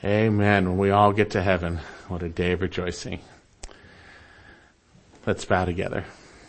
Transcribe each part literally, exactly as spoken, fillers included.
Amen. When we all get to heaven, what a day of rejoicing. Let's bow together.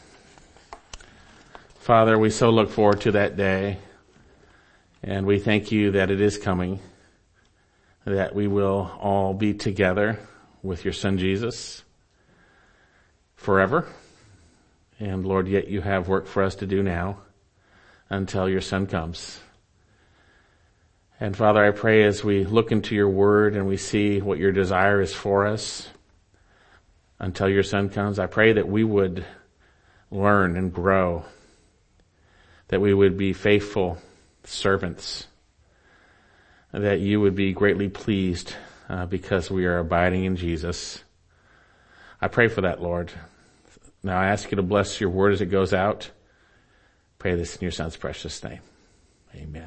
Father, we so look forward to that day, and we thank you that it is coming, that we will all be together with your Son Jesus forever. And Lord, yet you have work for us to do now until your Son comes. And Father, I pray as we look into your word and we see what your desire is for us until your Son comes, I pray that we would learn and grow, that we would be faithful servants, that you would be greatly pleased uh, because we are abiding in Jesus. I pray for that, Lord. Now I ask you to bless your word as it goes out. Pray this in your Son's precious name. Amen.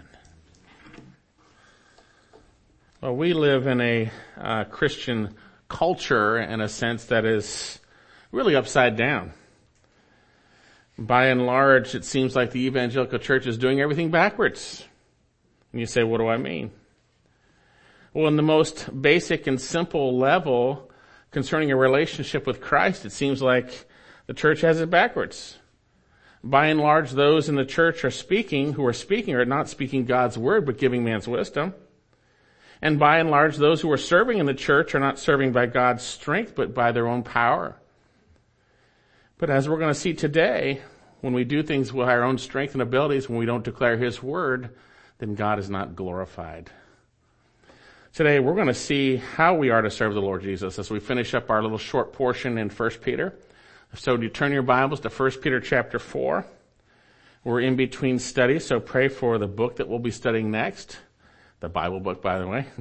Well, we live in a uh, Christian culture in a sense that is really upside down. By and large, it seems like the evangelical church is doing everything backwards. And you say, what do I mean? Well, in the most basic and simple level concerning a relationship with Christ, it seems like the church has it backwards. By and large, those in the church are speaking, who are speaking are not speaking God's word, but giving man's wisdom. And by and large, those who are serving in the church are not serving by God's strength, but by their own power. But as we're going to see today, when we do things with our own strength and abilities, when we don't declare his word, then God is not glorified. Today, we're going to see how we are to serve the Lord Jesus as we finish up our little short portion in First Peter. So you turn your Bibles to First Peter chapter four. We're in between studies, so pray for the book that we'll be studying next. The Bible book, by the way.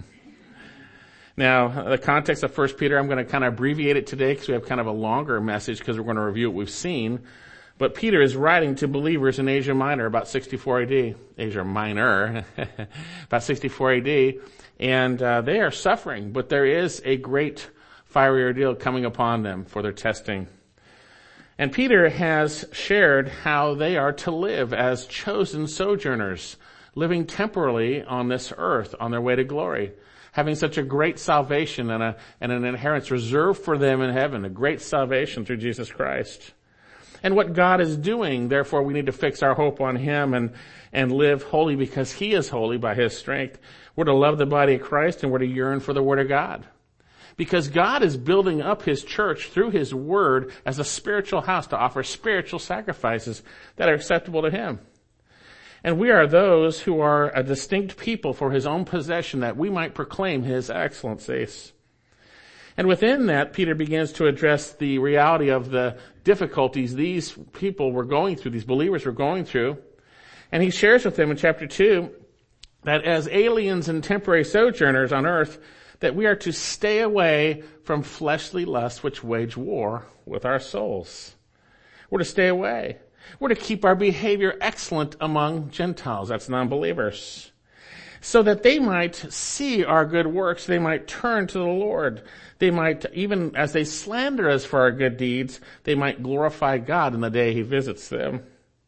Now, the context of First Peter, I'm going to kind of abbreviate it today because we have kind of a longer message because we're going to review what we've seen. But Peter is writing to believers in Asia Minor about sixty-four A D. Asia Minor, about sixty-four A D. And uh, they are suffering, but there is a great fiery ordeal coming upon them for their testing. And Peter has shared how they are to live as chosen sojourners, living temporally on this earth on their way to glory, having such a great salvation and, a, and an inheritance reserved for them in heaven, a great salvation through Jesus Christ. And what God is doing, therefore we need to fix our hope on him and, and live holy because he is holy by his strength. We're to love the body of Christ and we're to yearn for the word of God. Because God is building up his church through his word as a spiritual house to offer spiritual sacrifices that are acceptable to him. And we are those who are a distinct people for his own possession that we might proclaim his excellencies. And within that, Peter begins to address the reality of the difficulties these people were going through, these believers were going through. And he shares with them in chapter two that as aliens and temporary sojourners on earth, that we are to stay away from fleshly lusts which wage war with our souls. We're to stay away. We're to keep our behavior excellent among Gentiles, that's non-believers, so that they might see our good works, they might turn to the Lord. They might, even as they slander us for our good deeds, they might glorify God in the day he visits them.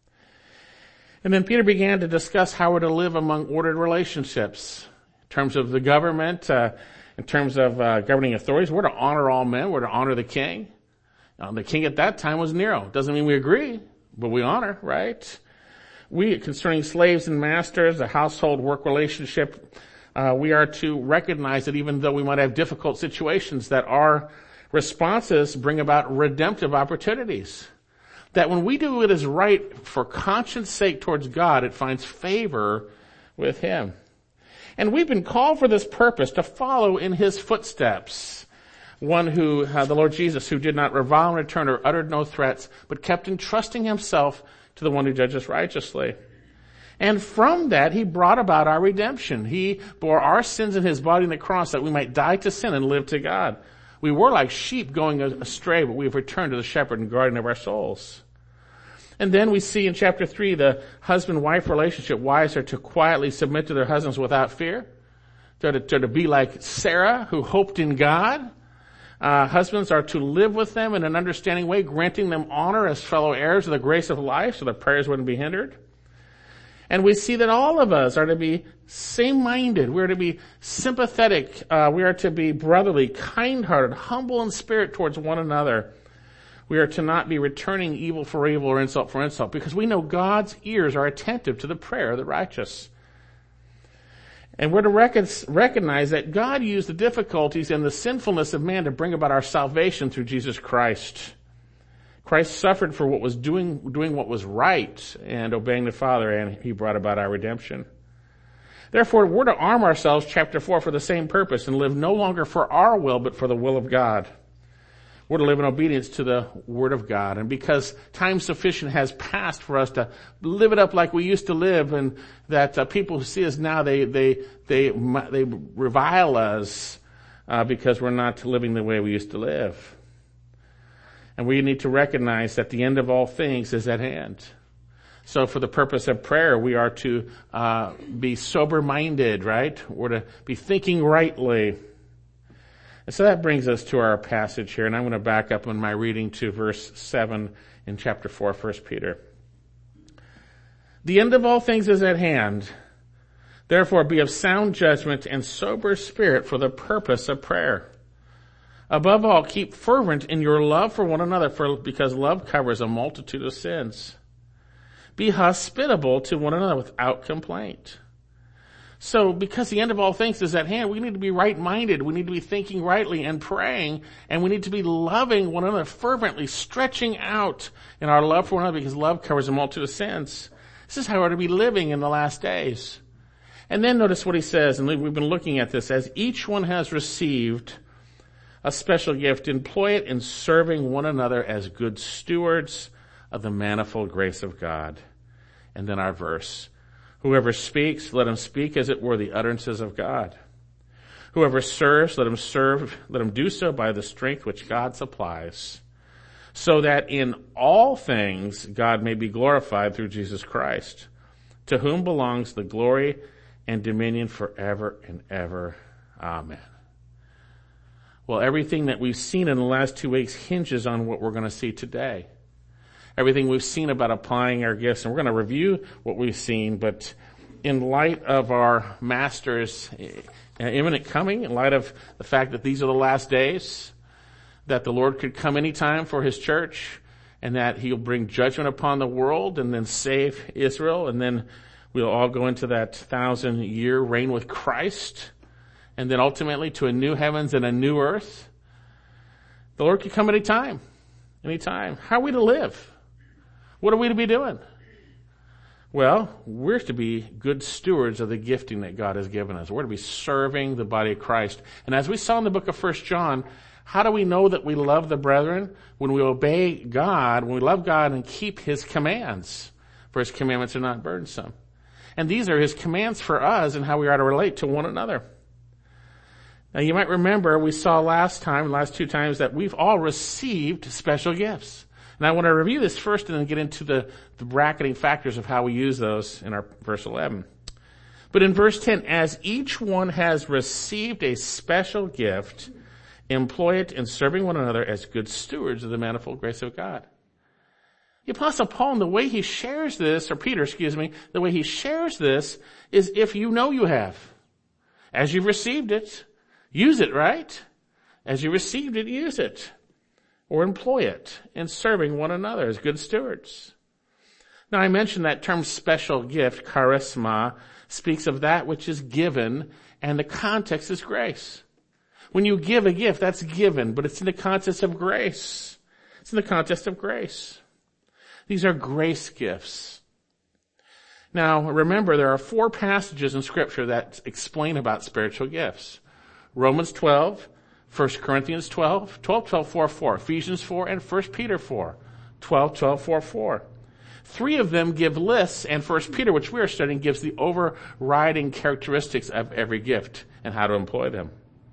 And then Peter began to discuss how we're to live among ordered relationships. In terms of the government, uh, in terms of uh, governing authorities, we're to honor all men, we're to honor the king. Uh, the king at that time was Nero. Doesn't mean we agree, but we honor, right? We, concerning slaves and masters, the household work relationship, uh, we are to recognize that even though we might have difficult situations, that our responses bring about redemptive opportunities. That when we do what is right for conscience sake towards God, it finds favor with him. And we've been called for this purpose to follow in his footsteps. One who, uh, the Lord Jesus, who did not revile in return or uttered no threats, but kept entrusting himself to the one who judges righteously. And from that, he brought about our redemption. He bore our sins in his body on the cross that we might die to sin and live to God. We were like sheep going astray, but we have returned to the shepherd and guardian of our souls. And then we see in chapter three the husband-wife relationship. Wives are to quietly submit to their husbands without fear. They're to, they're to be like Sarah, who hoped in God. Uh, husbands are to live with them in an understanding way, granting them honor as fellow heirs of the grace of life so their prayers wouldn't be hindered. And we see that all of us are to be same-minded. We're to be sympathetic. Uh, we are to be brotherly, kind-hearted, humble in spirit towards one another. We are to not be returning evil for evil or insult for insult, because we know God's ears are attentive to the prayer of the righteous. And we're to rec- recognize that God used the difficulties and the sinfulness of man to bring about our salvation through Jesus Christ. Christ suffered for what was doing, doing what was right and obeying the Father, and he brought about our redemption. Therefore, we're to arm ourselves, chapter four, for the same purpose and live no longer for our will, but for the will of God. We're to live in obedience to the Word of God. And because time sufficient has passed for us to live it up like we used to live, and that uh, people who see us now, they, they, they, they revile us, uh, because we're not living the way we used to live. And we need to recognize that the end of all things is at hand. So for the purpose of prayer, we are to uh be sober-minded, right? We're to be thinking rightly. And so that brings us to our passage here, and I'm going to back up in my reading to verse seven in chapter four, First Peter. The end of all things is at hand. Therefore be of sound judgment and sober spirit for the purpose of prayer. Above all, keep fervent in your love for one another, for because love covers a multitude of sins. Be hospitable to one another without complaint. So, because the end of all things is at hand, we need to be right-minded. We need to be thinking rightly and praying, and we need to be loving one another fervently, stretching out in our love for one another, because love covers a multitude of sins. This is how we're to be living in the last days. And then notice what he says, and we've been looking at this, as each one has received a special gift, employ it in serving one another as good stewards of the manifold grace of God. And then our verse, whoever speaks, let him speak as it were the utterances of God. Whoever serves, let him serve, let him do so by the strength which God supplies, so that in all things God may be glorified through Jesus Christ, to whom belongs the glory and dominion forever and ever. Amen. Well, everything that we've seen in the last two weeks hinges on what we're going to see today. Everything we've seen about applying our gifts, and we're going to review what we've seen, but in light of our Master's imminent coming, in light of the fact that these are the last days, that the Lord could come anytime for his church, and that he'll bring judgment upon the world and then save Israel, and then we'll all go into that thousand year reign with Christ, and then ultimately to a new heavens and a new earth. The Lord could come anytime. Anytime. How are we to live? What are we to be doing? Well, we're to be good stewards of the gifting that God has given us. We're to be serving the body of Christ. And as we saw in the book of First John, how do we know that we love the brethren? When we obey God, when we love God and keep his commands. For his commandments are not burdensome. And these are his commands for us and how we are to relate to one another. Now you might remember we saw last time, last two times, that we've all received special gifts. And I want to review this first and then get into the, the bracketing factors of how we use those in our verse eleven. But in verse ten, as each one has received a special gift, employ it in serving one another as good stewards of the manifold grace of God. The Apostle Paul, in the way he shares this, or Peter, excuse me, the way he shares this is if you know you have. As you've received it, use it, right? As you received it, use it. Or employ it in serving one another as good stewards. Now I mentioned that term special gift, charisma, speaks of that which is given, and the context is grace. When you give a gift, that's given, but it's in the context of grace. It's in the context of grace. These are grace gifts. Now remember, there are four passages in Scripture that explain about spiritual gifts. Romans twelve, First Corinthians twelve, twelve, twelve, four, four, Ephesians four, and First Peter four, twelve, twelve, four, four. Three of them give lists, and First Peter, which we are studying, gives the overriding characteristics of every gift and how to employ them.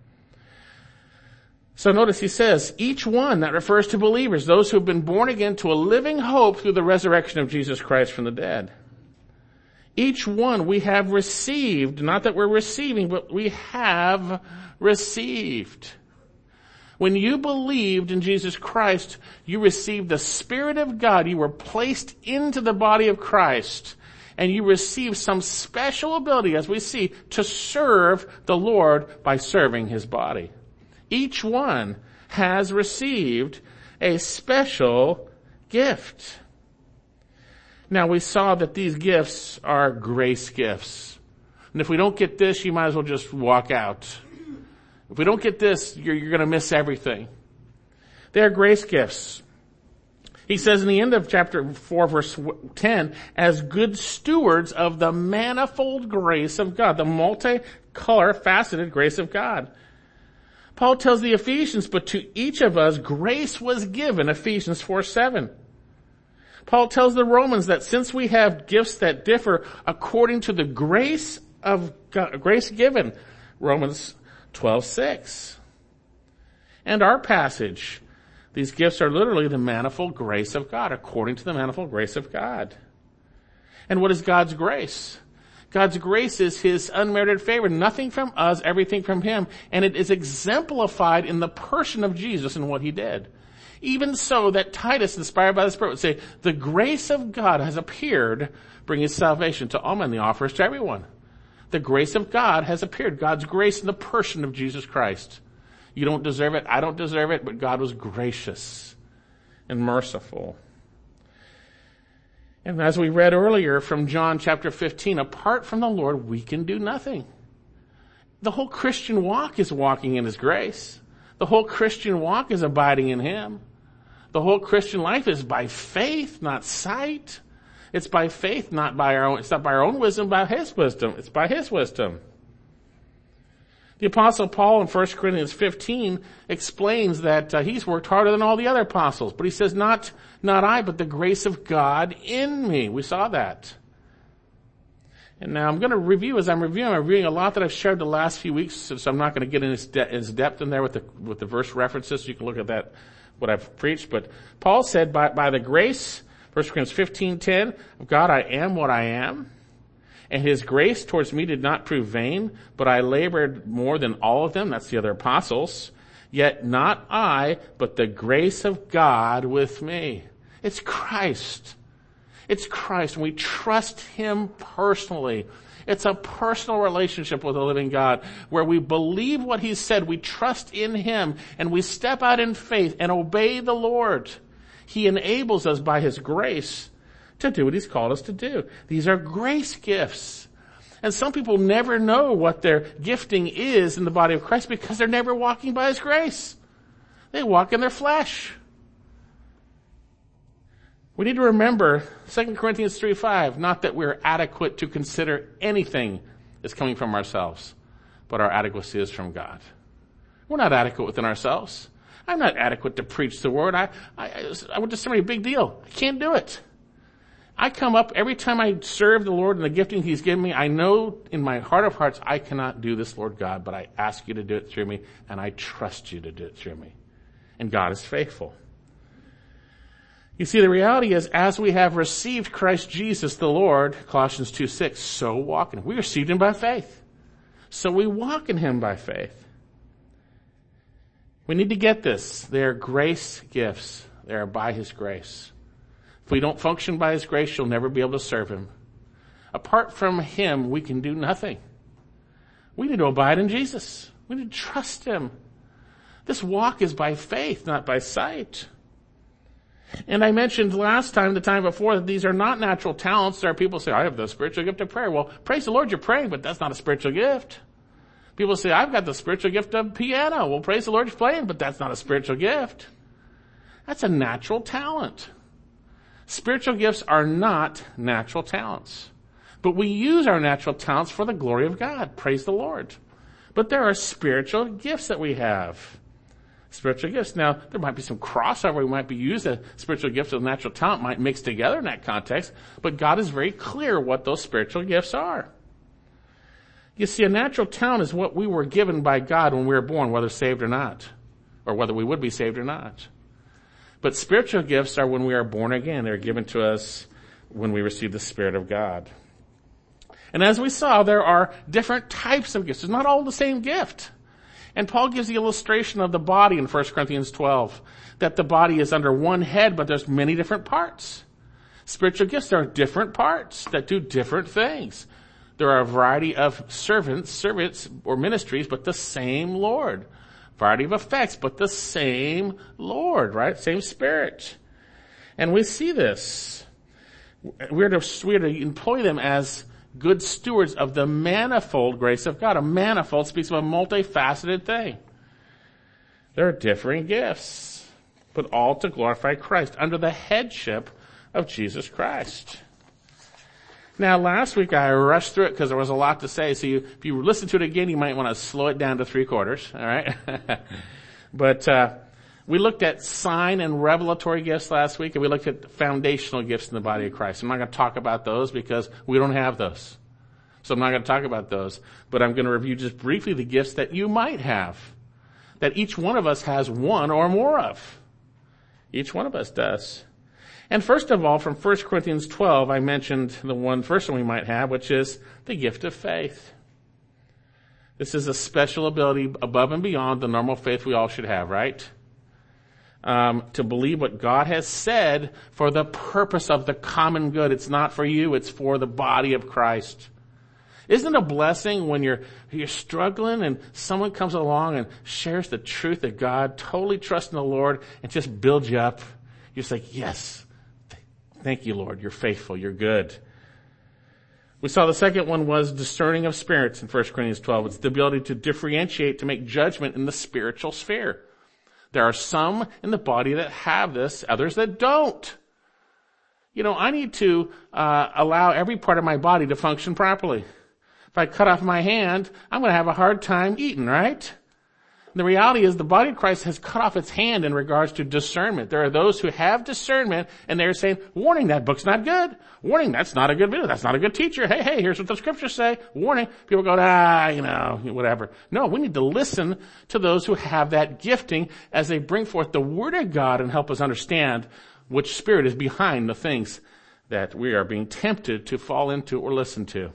So notice he says, each one, that refers to believers, those who have been born again to a living hope through the resurrection of Jesus Christ from the dead. Each one we have received, not that we're receiving, but we have received. When you believed in Jesus Christ, you received the Spirit of God. You were placed into the body of Christ. and you receive some special ability, as we see, to serve the Lord by serving his body. Each one has received a special gift. Now, we saw that these gifts are grace gifts. And if we don't get this, you might as well just walk out. If we don't get this, you're, you're going to miss everything. They're grace gifts. He says in the end of chapter four, verse ten, as good stewards of the manifold grace of God, the multicolor, faceted grace of God. Paul tells the Ephesians, but to each of us grace was given, Ephesians four seven. Paul tells the Romans that since we have gifts that differ according to the grace of God, grace given, Romans twelve six. And our passage, these gifts are literally the manifold grace of God, according to the manifold grace of God. And what is God's grace? God's grace is his unmerited favor. Nothing from us, everything from him. And it is exemplified in the person of Jesus and what he did. Even so that Titus, inspired by the Spirit, would say, the grace of God has appeared, bringing salvation to all men. The offer is to everyone. The grace of God has appeared. God's grace in the person of Jesus Christ. You don't deserve it. I don't deserve it, but God was gracious and merciful. And as we read earlier from John chapter fifteen, apart from the Lord, we can do nothing. The whole Christian walk is walking in his grace. The whole Christian walk is abiding in him. The whole Christian life is by faith, not sight. It's by faith, not by our own, it's not by our own wisdom, by his wisdom. It's by his wisdom. The Apostle Paul in First Corinthians fifteen explains that uh, he's worked harder than all the other apostles. But he says, not, not I, but the grace of God in me. We saw that. And now I'm going to review, as I'm reviewing, I'm reviewing a lot that I've shared the last few weeks, so I'm not going to get in as, de- as depth in there with the, with the verse references. You can look at that, what I've preached. But Paul said, by, by the grace, First Corinthians fifteen ten, of God I am what I am. And his grace towards me did not prove vain, but I labored more than all of them. That's the other apostles. Yet not I, but the grace of God with me. It's Christ. It's Christ. We trust him personally. It's a personal relationship with the living God where we believe what he said. We trust in him and we step out in faith and obey the Lord. He enables us by his grace to do what he's called us to do. These are grace gifts. And some people never know what their gifting is in the body of Christ because they're never walking by his grace. They walk in their flesh. We need to remember Second Corinthians three five, not that we're adequate to consider anything as coming from ourselves, but our adequacy is from God. We're not adequate within ourselves. I'm not adequate to preach the word. I, I, I went to somebody, big deal. I can't do it. I come up every time I serve the Lord and the gifting he's given me. I know in my heart of hearts, I cannot do this, Lord God, but I ask you to do it through me and I trust you to do it through me. And God is faithful. You see, the reality is, as we have received Christ Jesus the Lord, Colossians two six, so walk in him. We received him by faith. So we walk in him by faith. We need to get this. They are grace gifts. They are by his grace. If we don't function by his grace, you'll never be able to serve him. Apart from him, we can do nothing. We need to abide in Jesus. We need to trust him. This walk is by faith, not by sight. And I mentioned last time, the time before, that these are not natural talents. There are people who say, I have the spiritual gift of prayer. Well, praise the Lord, you're praying, but that's not a spiritual gift. People say, I've got the spiritual gift of piano. Well, praise the Lord, you're playing, but that's not a spiritual gift. That's a natural talent. Spiritual gifts are not natural talents. But we use our natural talents for the glory of God. Praise the Lord. But there are spiritual gifts that we have. Spiritual gifts. Now, there might be some crossover. We might be used as spiritual gifts with natural talent might mix together in that context. But God is very clear what those spiritual gifts are. You see, a natural talent is what we were given by God when we were born, whether saved or not. Or whether we would be saved or not. But spiritual gifts are when we are born again. They're given to us when we receive the Spirit of God. And as we saw, there are different types of gifts. It's not all the same gift. And Paul gives the illustration of the body in First Corinthians twelve, that the body is under one head, but there's many different parts. Spiritual gifts are different parts that do different things. There are a variety of servants, servants or ministries, but the same Lord. Variety of effects, but the same Lord, right? Same Spirit. And we see this. We're to, we're to employ them as good stewards of the manifold grace of God. A manifold speaks of a multifaceted thing. There are differing gifts, but all to glorify Christ under the headship of Jesus Christ. Now, last week I rushed through it because there was a lot to say. So you, if you listen to it again, you might want to slow it down to three quarters. All right. But, uh, we looked at sign and revelatory gifts last week, and we looked at foundational gifts in the body of Christ. I'm not going to talk about those because we don't have those. So I'm not going to talk about those. But I'm going to review just briefly the gifts that you might have, that each one of us has one or more of. Each one of us does. And first of all, from First Corinthians twelve, I mentioned the one first one we might have, which is the gift of faith. This is a special ability above and beyond the normal faith we all should have, right? Um, to believe what God has said for the purpose of the common good. It's not for you, it's for the body of Christ. Isn't it a blessing when you're, you're struggling and someone comes along and shares the truth that God, totally trust in the Lord, and just builds you up? You're just like, yes. Thank you, Lord. You're faithful. You're good. We saw the second one was discerning of spirits in First Corinthians twelve. It's the ability to differentiate, to make judgment in the spiritual sphere. There are some in the body that have this, others that don't. You know, I need to uh allow every part of my body to function properly. If I cut off my hand, I'm going to have a hard time eating, right? The reality is the body of Christ has cut off its hand in regards to discernment. There are those who have discernment and they're saying, warning, that book's not good. Warning, that's not a good video. That's not a good teacher. Hey, hey, here's what the scriptures say. Warning. People go, ah, you know, whatever. No, we need to listen to those who have that gifting as they bring forth the word of God and help us understand which spirit is behind the things that we are being tempted to fall into or listen to.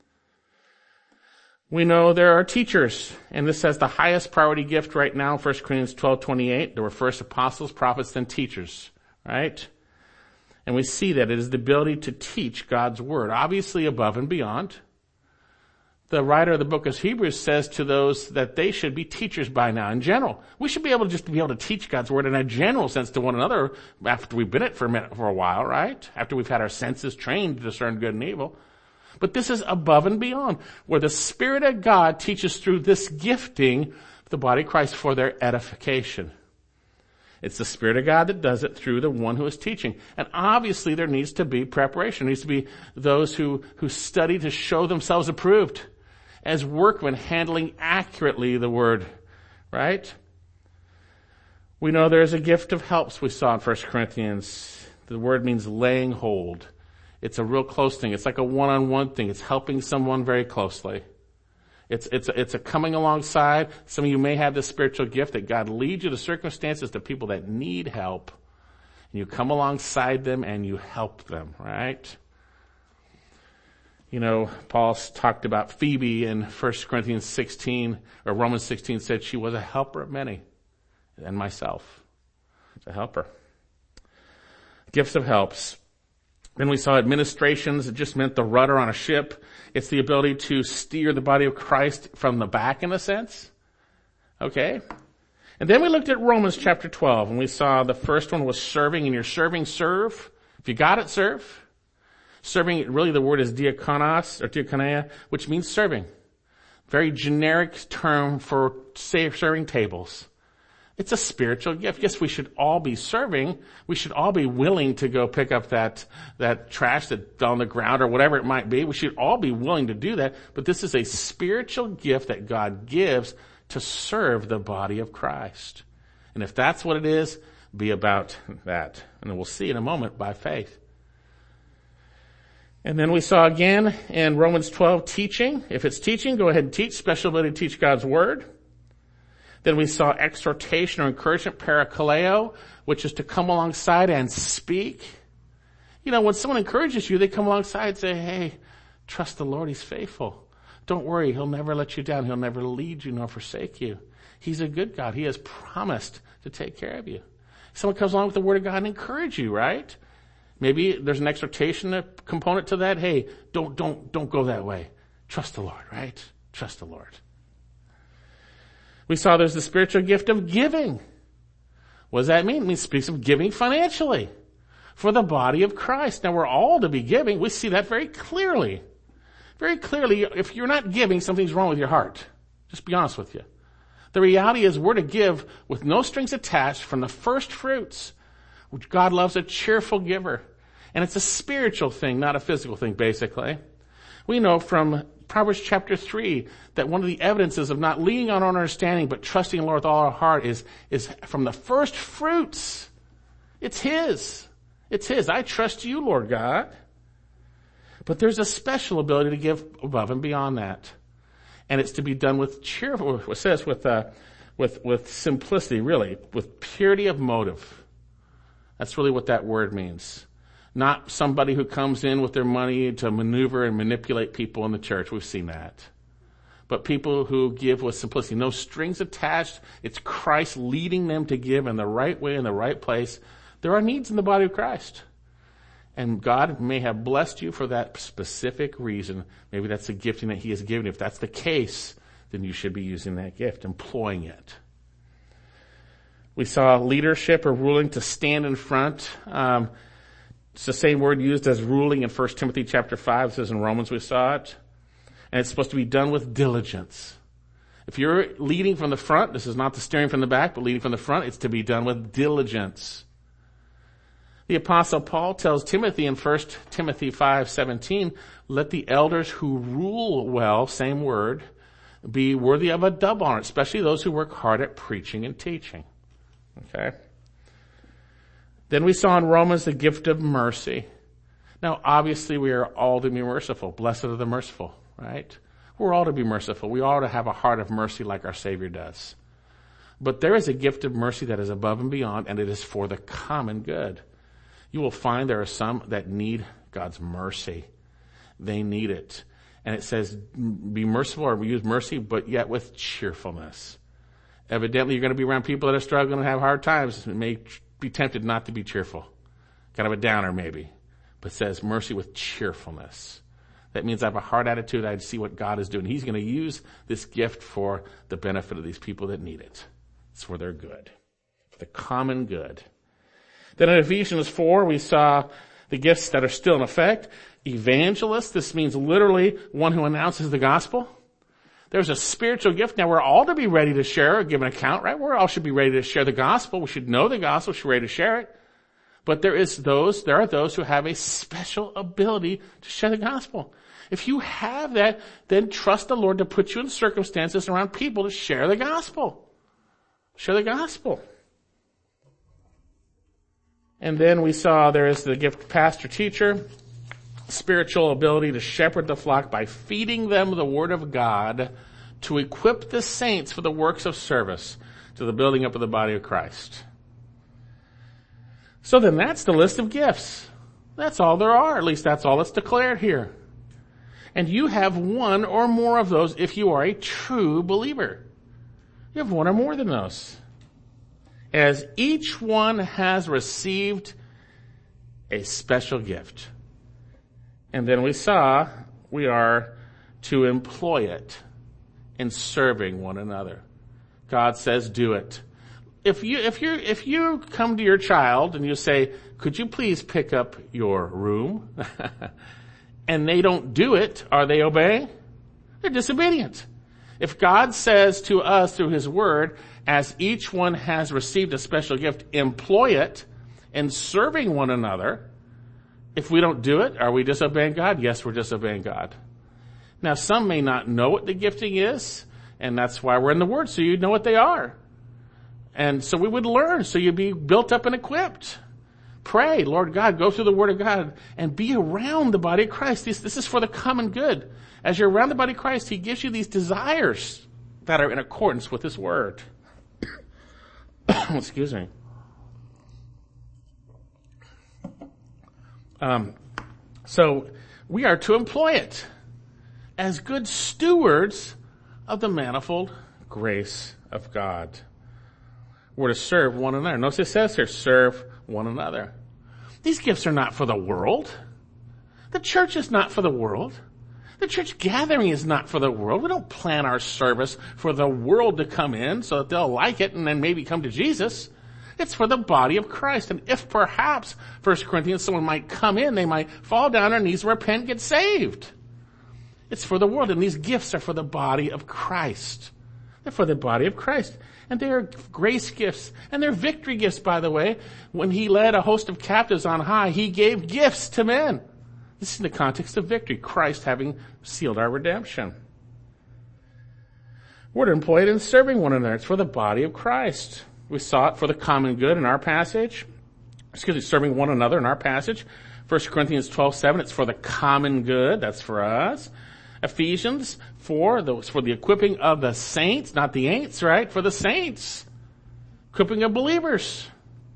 We know there are teachers, and this has the highest priority gift right now, First Corinthians twelve twenty-eight. There were first apostles, prophets, then teachers, right? And we see that it is the ability to teach God's word, obviously above and beyond. The writer of the book of Hebrews says to those that they should be teachers by now in general. We should be able to just to be able to teach God's word in a general sense to one another after we've been it for a minute, for a while, right? After we've had our senses trained to discern good and evil. But this is above and beyond, where the Spirit of God teaches through this gifting the body of Christ for their edification. It's the Spirit of God that does it through the one who is teaching. And obviously there needs to be preparation. There needs to be those who, who study to show themselves approved as workmen handling accurately the word, right? We know there's a gift of helps we saw in First Corinthians. The word means laying hold. It's a real close thing. It's like a one-on-one thing. It's helping someone very closely. It's, it's, a, it's a coming alongside. Some of you may have this spiritual gift that God leads you to circumstances to people that need help. And you come alongside them and you help them, right? You know, Paul talked about Phoebe in First Corinthians sixteen, or Romans sixteen said she was a helper of many, and myself. It's a helper. Gifts of helps. Then we saw administrations. It just meant the rudder on a ship. It's the ability to steer the body of Christ from the back in a sense. Okay? And then we looked at Romans chapter twelve, and we saw the first one was serving, and you're serving, serve. If you got it, serve. Serving, really the word is diakonos, or diakonia, which means serving. Very generic term for serving tables. It's a spiritual gift. Yes, we should all be serving. We should all be willing to go pick up that, that trash that's on the ground or whatever it might be. We should all be willing to do that. But this is a spiritual gift that God gives to serve the body of Christ. And if that's what it is, be about that. And we'll see in a moment by faith. And then we saw again in Romans twelve teaching. If it's teaching, go ahead and teach. Special ability to teach God's word. Then we saw exhortation or encouragement, parakaleo, which is to come alongside and speak. You know, when someone encourages you, they come alongside and say, hey, trust the Lord, He's faithful. Don't worry, He'll never let you down. He'll never lead you nor forsake you. He's a good God. He has promised to take care of you. Someone comes along with the Word of God and encourage you, right? Maybe there's an exhortation component to that. Hey, don't, don't, don't go that way. Trust the Lord, right? Trust the Lord. We saw there's the spiritual gift of giving. What does that mean? It means it speaks of giving financially for the body of Christ. Now we're all to be giving. We see that very clearly. Very clearly, if you're not giving, something's wrong with your heart. Just be honest with you. The reality is we're to give with no strings attached from the first fruits. Which God loves a cheerful giver. And it's a spiritual thing, not a physical thing, basically. We know from Proverbs chapter three that one of the evidences of not leaning on our understanding but trusting the Lord with all our heart is, is from the first fruits. It's His. It's His. I trust you, Lord God. But there's a special ability to give above and beyond that. And it's to be done with cheerful, it says with, uh, with, with simplicity, really, with purity of motive. That's really what that word means. Not somebody who comes in with their money to maneuver and manipulate people in the church. We've seen that. But people who give with simplicity. No strings attached. It's Christ leading them to give in the right way, in the right place. There are needs in the body of Christ. And God may have blessed you for that specific reason. Maybe that's the gifting that He has given you. If that's the case, then you should be using that gift, employing it. We saw leadership or ruling to stand in front. Um, it's the same word used as ruling in First Timothy chapter five. It says in Romans we saw it. And it's supposed to be done with diligence. If you're leading from the front, this is not the steering from the back, but leading from the front, it's to be done with diligence. The Apostle Paul tells Timothy in First Timothy five seventeen, let the elders who rule well, same word, be worthy of a double honor, especially those who work hard at preaching and teaching. Okay. Then we saw in Romans the gift of mercy. Now, obviously, we are all to be merciful. Blessed are the merciful, right? We're all to be merciful. We all to have a heart of mercy like our Savior does. But there is a gift of mercy that is above and beyond, and it is for the common good. You will find there are some that need God's mercy. They need it. And it says, be merciful, or we use mercy, but yet with cheerfulness. Evidently, you're going to be around people that are struggling and have hard times. It may be tempted not to be cheerful. Kind of a downer, maybe. But it says mercy with cheerfulness. That means I have a hard attitude. I see what God is doing. He's going to use this gift for the benefit of these people that need it. It's for their good. For the common good. Then in Ephesians four, we saw the gifts that are still in effect. Evangelist. This means literally one who announces the gospel. There's a spiritual gift. Now we're all to be ready to share or give an account, right? We all should be ready to share the gospel. We should know the gospel. We should be ready to share it. But there is those, there are those who have a special ability to share the gospel. If you have that, then trust the Lord to put you in circumstances around people to share the gospel. Share the gospel. And then we saw there is the gift of pastor teacher. Spiritual ability to shepherd the flock by feeding them the word of God to equip the saints for the works of service to the building up of the body of Christ. So then that's the list of gifts. That's all there are. At least that's all that's declared here. And you have one or more of those if you are a true believer. You have one or more than those. As each one has received a special gift. And then we saw we are to employ it in serving one another. God says do it. If you, if you, if you come to your child and you say, could you please pick up your room? And they don't do it, are they obeying? They're disobedient. If God says to us through His Word, as each one has received a special gift, employ it in serving one another. If we don't do it, are we disobeying God? Yes, we're disobeying God. Now, some may not know what the gifting is, and that's why we're in the Word, so you know what they are. And so we would learn, so you'd be built up and equipped. Pray, Lord God, go through the Word of God and be around the body of Christ. This, this is for the common good. As you're around the body of Christ, He gives you these desires that are in accordance with His Word. Excuse me. Um, so we are to employ it as good stewards of the manifold grace of God. We're to serve one another. Notice it says here, serve one another. These gifts are not for the world. The church is not for the world. The church gathering is not for the world. We don't plan our service for the world to come in so that they'll like it and then maybe come to Jesus. It's for the body of Christ. And if perhaps, First Corinthians, someone might come in, they might fall down on their knees, repent, get saved. It's for the world, and these gifts are for the body of Christ. They're for the body of Christ. And they're grace gifts, and they're victory gifts, by the way. When he led a host of captives on high, he gave gifts to men. This is in the context of victory, Christ having sealed our redemption. We're employed in serving one another. It's for the body of Christ. We saw it for the common good in our passage. Excuse me, serving one another in our passage. First Corinthians twelve seven, it's for the common good. That's for us. Ephesians four, it's for the equipping of the saints, not the ain'ts, right? For the saints. Equipping of believers.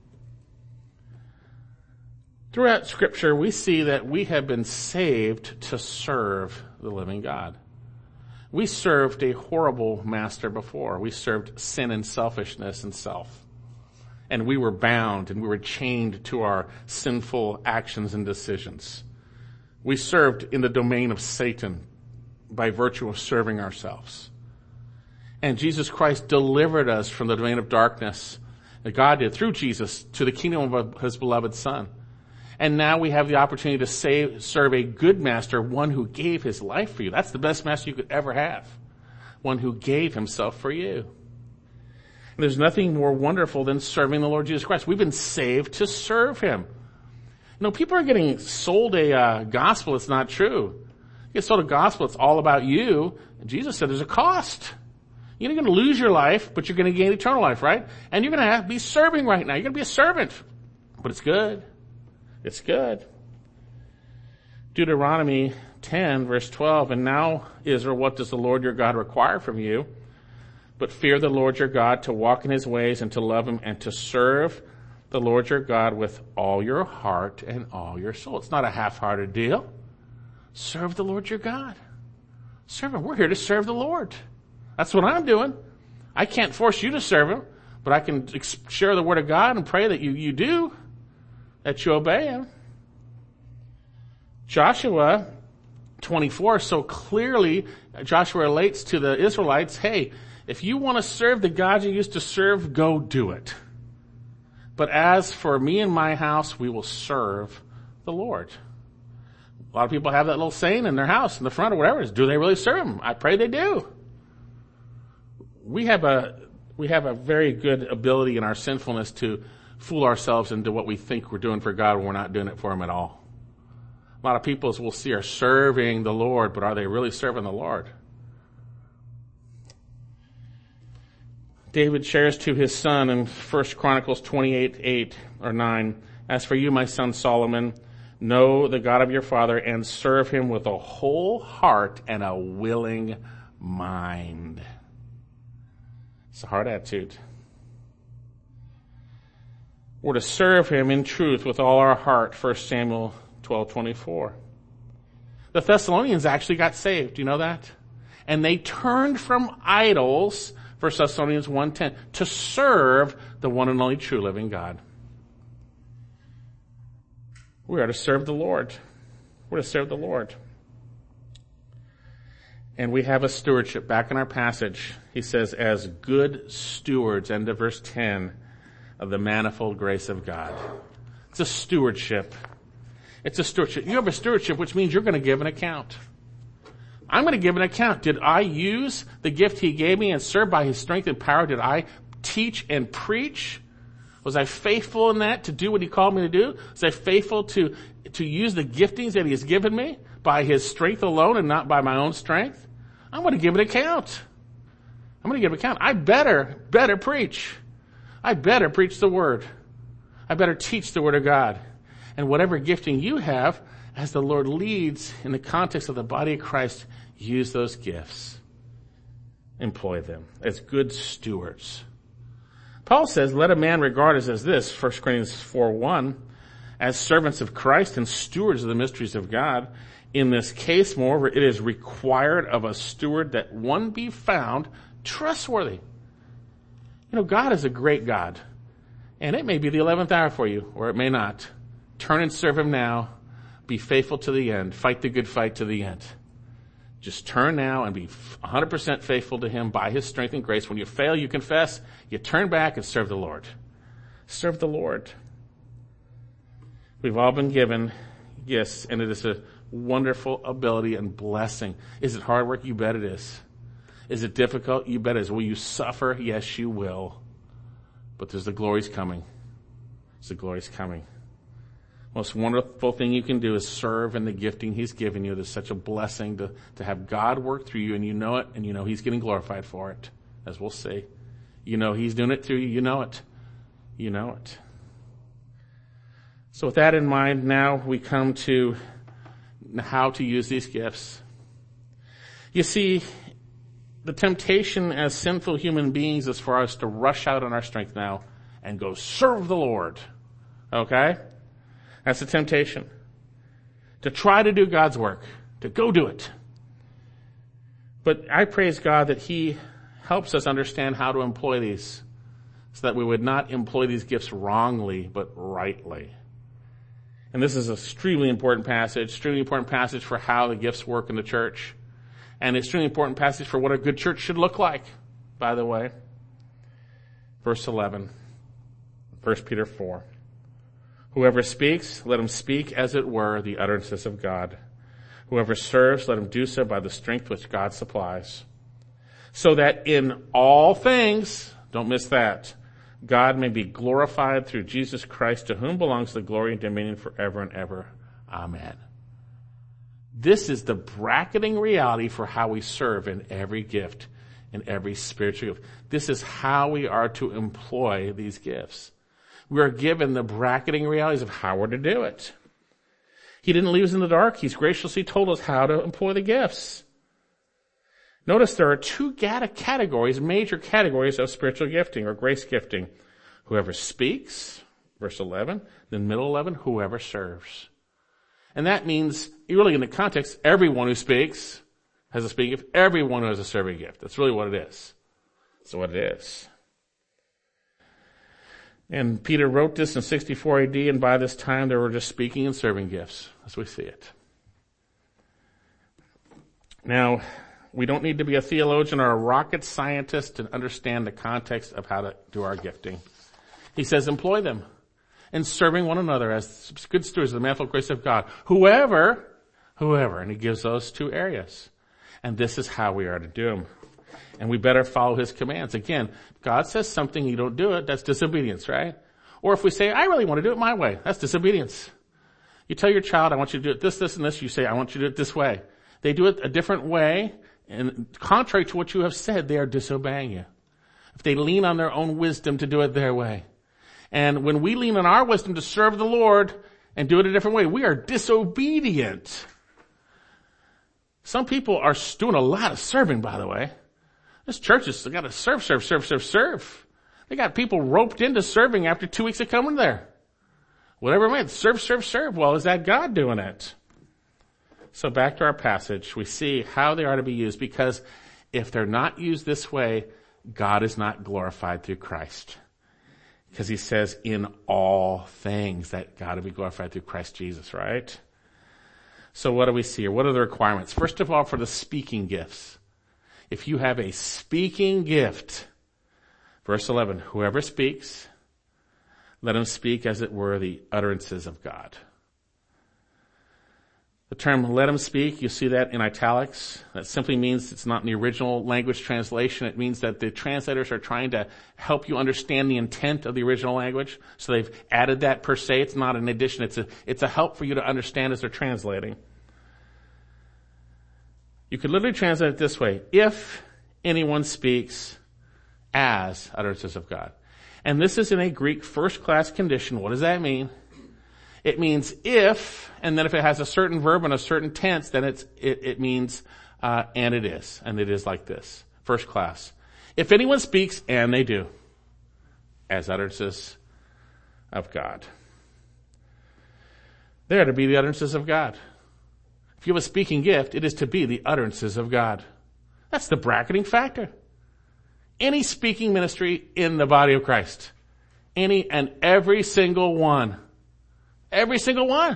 Throughout Scripture, we see that we have been saved to serve the living God. We served a horrible master before. We served sin and selfishness and self. And we were bound and we were chained to our sinful actions and decisions. We served in the domain of Satan by virtue of serving ourselves. And Jesus Christ delivered us from the domain of darkness that God did through Jesus to the kingdom of his beloved Son. And now we have the opportunity to save, serve a good master, one who gave his life for you. That's the best master you could ever have. One who gave himself for you. And there's nothing more wonderful than serving the Lord Jesus Christ. We've been saved to serve him. You know, people are getting sold a uh, gospel that's not true. You get sold a gospel, it's all about you. And Jesus said there's a cost. You're going to lose your life, but you're going to gain eternal life, right? And you're going to have to be serving right now. You're going to be a servant. But it's good. It's good. Deuteronomy ten, verse twelve, and now, Israel, what does the Lord your God require from you? But fear the Lord your God, to walk in his ways and to love him and to serve the Lord your God with all your heart and all your soul. It's not a half-hearted deal. Serve the Lord your God. Serve him. We're here to serve the Lord. That's what I'm doing. I can't force you to serve him, but I can share the word of God and pray that you, you do. That you obey him. Joshua twenty-four, so clearly Joshua relates to the Israelites, hey, if you want to serve the God you used to serve, go do it. But as for me and my house, we will serve the Lord. A lot of people have that little saying in their house, in the front or whatever. Is, do they really serve him? I pray they do. We have a, we have a very good ability in our sinfulness to fool ourselves into what we think we're doing for God when we're not doing it for him at all. A lot of people, as we'll see, are serving the Lord, but are they really serving the Lord? David shares to his son in First Chronicles twenty-eight, eight or nine, as for you, my son Solomon, know the God of your father and serve him with a whole heart and a willing mind. It's a hard attitude. We're to serve him in truth with all our heart, First Samuel twelve twenty-four. The Thessalonians actually got saved. Do you know that? And they turned from idols, First Thessalonians one ten, to serve the one and only true living God. We are to serve the Lord. We're to serve the Lord. And we have a stewardship. Back in our passage, he says, as good stewards, end of verse ten, of the manifold grace of God. It's a stewardship. It's a stewardship. You have a stewardship, which means you're going to give an account. I'm going to give an account. Did I use the gift he gave me and serve by his strength and power? Did I teach and preach? Was I faithful in that to do what he called me to do? Was I faithful to, to use the giftings that he has given me by his strength alone and not by my own strength? I'm going to give an account. I'm going to give an account. I better, better preach. I better preach the word. I better teach the word of God. And whatever gifting you have, as the Lord leads in the context of the body of Christ, use those gifts. Employ them as good stewards. Paul says, let a man regard us as this, First Corinthians four one, as servants of Christ and stewards of the mysteries of God. In this case, moreover, it is required of a steward that one be found trustworthy. You know, God is a great God. And it may be the eleventh hour for you, or it may not. Turn and serve him now. Be faithful to the end. Fight the good fight to the end. Just turn now and be one hundred percent faithful to him by his strength and grace. When you fail, you confess. You turn back and serve the Lord. Serve the Lord. We've all been given gifts, and it is a wonderful ability and blessing. Is it hard work? You bet it is. Is it difficult? You bet it is. Will you suffer? Yes, you will. But there's the glory's coming. There's the glory's coming. Most wonderful thing you can do is serve in the gifting he's given you. There's such a blessing to, to have God work through you, and you know it, and you know he's getting glorified for it, as we'll see. You know he's doing it through you. You know it. You know it. So with that in mind, now we come to how to use these gifts. You see, the temptation as sinful human beings is for us to rush out on our strength now and go serve the Lord. Okay? That's the temptation. To try to do God's work. To go do it. But I praise God that he helps us understand how to employ these, so that we would not employ these gifts wrongly, but rightly. And this is an extremely important passage, extremely important passage for how the gifts work in the church. And an extremely important passage for what a good church should look like, by the way. Verse eleven, First Peter four. Whoever speaks, let him speak as it were the utterances of God. Whoever serves, let him do so by the strength which God supplies. So that in all things, don't miss that, God may be glorified through Jesus Christ, to whom belongs the glory and dominion forever and ever. Amen. This is the bracketing reality for how we serve in every gift, in every spiritual gift. This is how we are to employ these gifts. We are given the bracketing realities of how we're to do it. He didn't leave us in the dark. He's graciously told us how to employ the gifts. Notice there are two categories, major categories of spiritual gifting or grace gifting. Whoever speaks, verse eleven, then middle eleven, whoever serves. And that means, really in the context, everyone who speaks has a speaking gift, everyone who has a serving gift. That's really what it is. That's what it is. And Peter wrote this in sixty-four A D, and by this time there were just speaking and serving gifts, as we see it. Now, we don't need to be a theologian or a rocket scientist to understand the context of how to do our gifting. He says, employ them in serving one another as good stewards of the manifold grace of God. Whoever, whoever, and he gives those two areas. And this is how we are to do them. And we better follow his commands. Again, God says something, you don't do it, that's disobedience, right? Or if we say, I really want to do it my way, that's disobedience. You tell your child, I want you to do it this, this, and this. You say, I want you to do it this way. They do it a different way, and contrary to what you have said, they are disobeying you. If they lean on their own wisdom to do it their way. And when we lean on our wisdom to serve the Lord and do it a different way, we are disobedient. Some people are doing a lot of serving, by the way. This church has got to serve, serve, serve, serve, serve. They got people roped into serving after two weeks of coming there. Whatever it means, serve, serve, serve. Well, is that God doing it? So back to our passage, we see how they are to be used, because if they're not used this way, God is not glorified through Christ. Because he says in all things that God will be glorified through Christ Jesus, right? So what do we see here? What are the requirements? First of all, for the speaking gifts. If you have a speaking gift, verse eleven, whoever speaks, let him speak as it were the utterances of God. The term let him speak, you see that in italics. That simply means it's not in the original language translation. It means that the translators are trying to help you understand the intent of the original language. So they've added that per se. It's not an addition. It's a, it's a help for you to understand as they're translating. You could literally translate it this way. If anyone speaks as utterances of God. And this is in a Greek first-class condition. What does that mean? It means if, and then if it has a certain verb and a certain tense, then it's, it, it means, uh, and it is. And it is like this. First class. If anyone speaks, and they do, as utterances of God. They are to be the utterances of God. If you have a speaking gift, it is to be the utterances of God. That's the bracketing factor. Any speaking ministry in the body of Christ. Any and every single one. Every single one.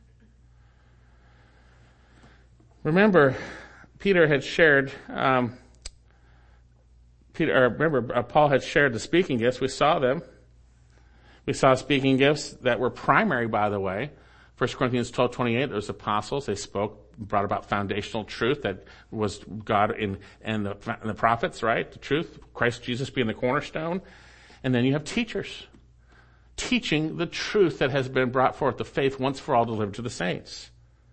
Remember, Peter had shared, um, Peter, or remember, uh, Paul had shared the speaking gifts. We saw them. We saw speaking gifts that were primary, by the way. First Corinthians twelve twenty-eight, those apostles, they spoke, brought about foundational truth that was God in, and the, and the prophets, right? The truth, Christ Jesus being the cornerstone. And then you have teachers teaching the truth that has been brought forth, the faith once for all delivered to the saints.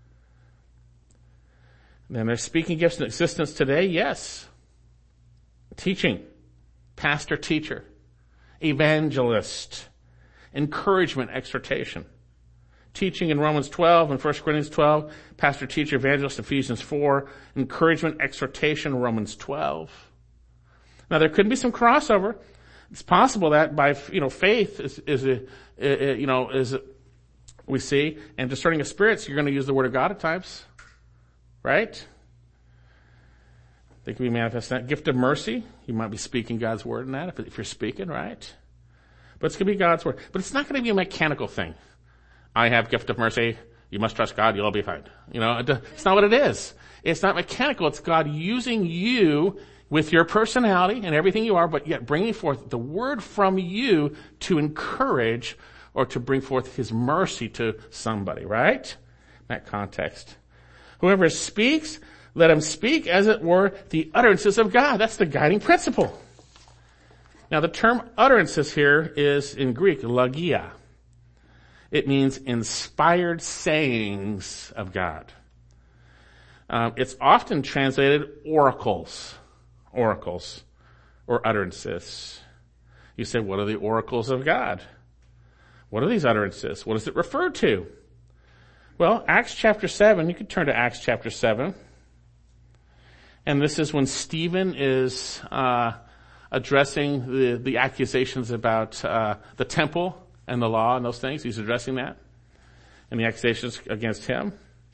Then there's speaking gifts in existence today, yes. Teaching, pastor, teacher, evangelist, encouragement, exhortation. Teaching in Romans twelve and First Corinthians twelve, pastor, teacher, evangelist, Ephesians four, encouragement, exhortation, Romans twelve. Now there could be some crossover. It's possible that by, you know, faith is, is a, a, a you know, is a, we see, and discerning of spirits, you're going to use the word of God at times. Right? They can be manifested in that. Gift of mercy, you might be speaking God's word in that if, if you're speaking, right? But it's going to be God's word. But it's not going to be a mechanical thing. I have gift of mercy. You must trust God. You'll all be fine. You know, it's not what it is. It's not mechanical. It's God using you with your personality and everything you are, but yet bringing forth the word from you to encourage or to bring forth his mercy to somebody, right? In that context. Whoever speaks, let him speak as it were the utterances of God. That's the guiding principle. Now the term utterances here is in Greek, logia. It means inspired sayings of God. Um, it's often translated oracles, oracles, or utterances. You say, what are the oracles of God? What are these utterances? What does it refer to? Well, Acts chapter seven, you could turn to Acts chapter seven. And this is when Stephen is uh addressing the, the accusations about uh the temple and the law and those things. He's addressing that and the accusations against him.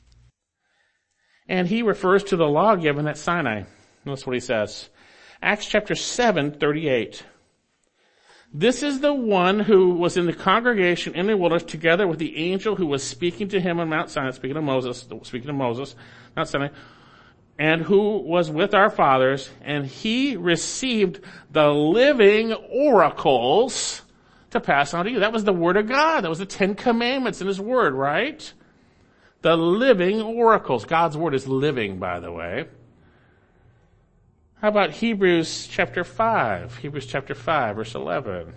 And he refers to the law given at Sinai. Notice what he says. Acts chapter seven, thirty-eight. This is the one who was in the congregation in the wilderness together with the angel who was speaking to him on Mount Sinai, speaking of Moses, speaking of Moses, Mount Sinai, and who was with our fathers, and he received the living oracles to pass on to you. That was the word of God. That was the Ten Commandments in his word, right? The living oracles. God's word is living, by the way. How about Hebrews chapter five? Hebrews chapter five, verse eleven.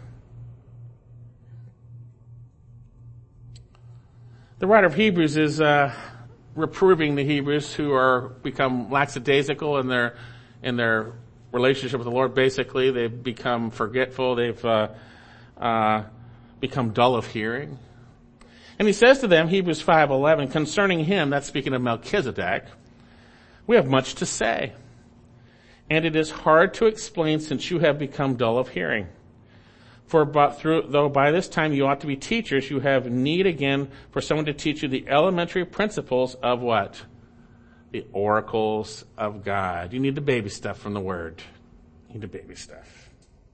The writer of Hebrews is uh reproving the Hebrews who are become lackadaisical in their in their relationship with the Lord. Basically, they've become forgetful. They've uh, uh become dull of hearing. And he says to them, Hebrews five eleven, concerning him, that's speaking of Melchizedek, we have much to say. And it is hard to explain since you have become dull of hearing. For but through, though by this time you ought to be teachers, you have need again for someone to teach you the elementary principles of what? The oracles of God. You need the baby stuff from the Word. You need the baby stuff.